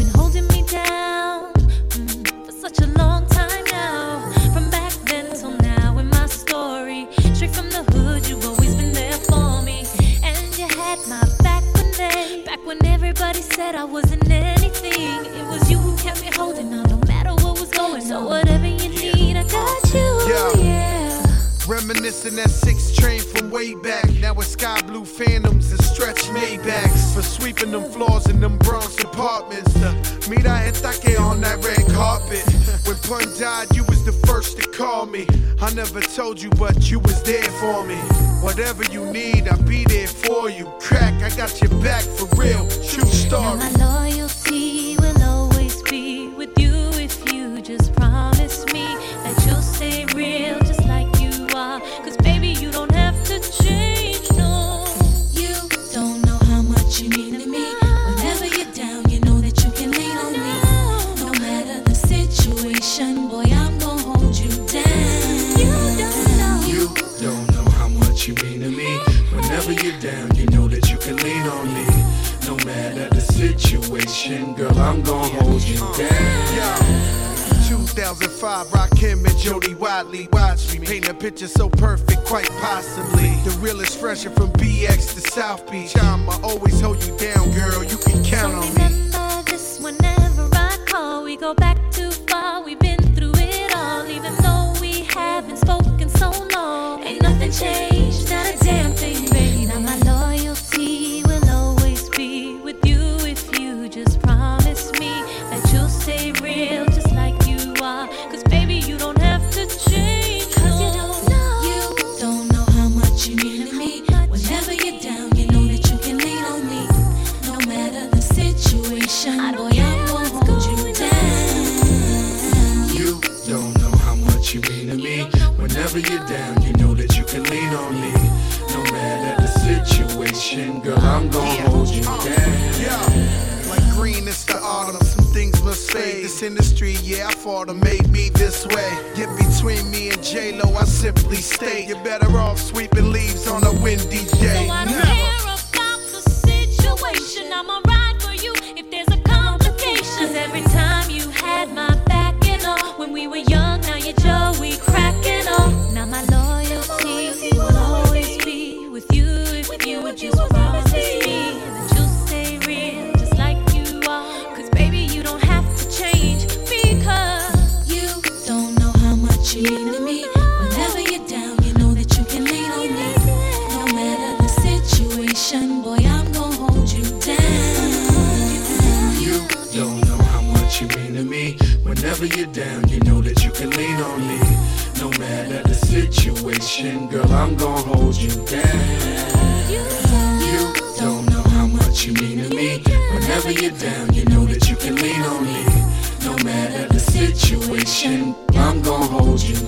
been holding me down for such a long time now. From back then till now in my story, straight from the hood, you've always been there for me. And you had my back when everybody said I wasn't anything. It was you who kept me holding on no matter what was going on. So whatever you need, I got you, yeah. Reminiscing that 6 train from way back. Now it's sky blue Phantoms and stretch Maybachs. For sweeping them floors in them Bronx apartments. To meet I had Take on that red carpet. When Pun died, you was the first to call me. I never told you, but you was there for me. Whatever you need, I'll be there for you. Crack, I got your back for real. True story. Now my loyalty will always be with you if you just promise me that you'll stay real just like you are. Cause baby, you don't have to change, no. You don't know how much you mean to me. Whenever you're down, you know that you can lean on me. No matter the situation, boy, I'm gonna hold you down. You don't know how much you mean to me. Whenever you're down, you know that you can lean on me. No matter the situation, girl, I'm gonna hold you down. 2005, Rakim and Jody Watley. Watch me paint a picture so perfect, quite possibly. The realest fresher from BX to South Beach. I'ma always hold you down, girl, you can count on me. Remember this whenever I call. We go back too far, we've been through it all. Even though we haven't spoken so long, ain't nothing changed, not a damn thing, baby. Now my loyalty will always be with you if you just promise me that you'll stay real just like you are. Cause baby, you don't have to change, cause you don't know how much you mean to me. Whenever you're down, you know that you can lean on me. No matter the situation, boy, I'm gonna hold you down. You don't know how much you mean to me. Whenever you're down, you know that you can lean on me. No matter the situation, girl, I'm gonna hold you down. Like green, it's the autumn. Some things must fade. This industry, yeah, I fought them, made me this way. Get between me and J-Lo, I simply state you're better off sweeping leaves on a windy day. So I don't care about the situation. I'ma ride for you if there's a complication. Cause every time you had my back, you know, when we were young, now you're Joey cracking on. Now my loyalty will always be with you if you would just promise me that you'll stay real just like you are. Cause baby, you don't have to change because you don't know how much you mean to me. Whenever you're down, you know that you can lean on me. No matter the situation, boy, I'm gonna hold you down. You don't know how much you mean to me. Whenever you're down, you know that you can lean on me. No matter the situation, girl, I'm gonna hold you down. You don't know how much you mean to me. Whenever you're down, you know that you can lean on me. No matter the situation, I'm gonna hold you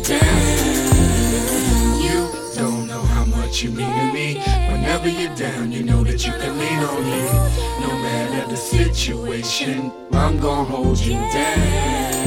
down. You don't know how much you mean to me. Whenever you're down, you know that you can lean on me. No matter the situation, I'm gonna hold you down.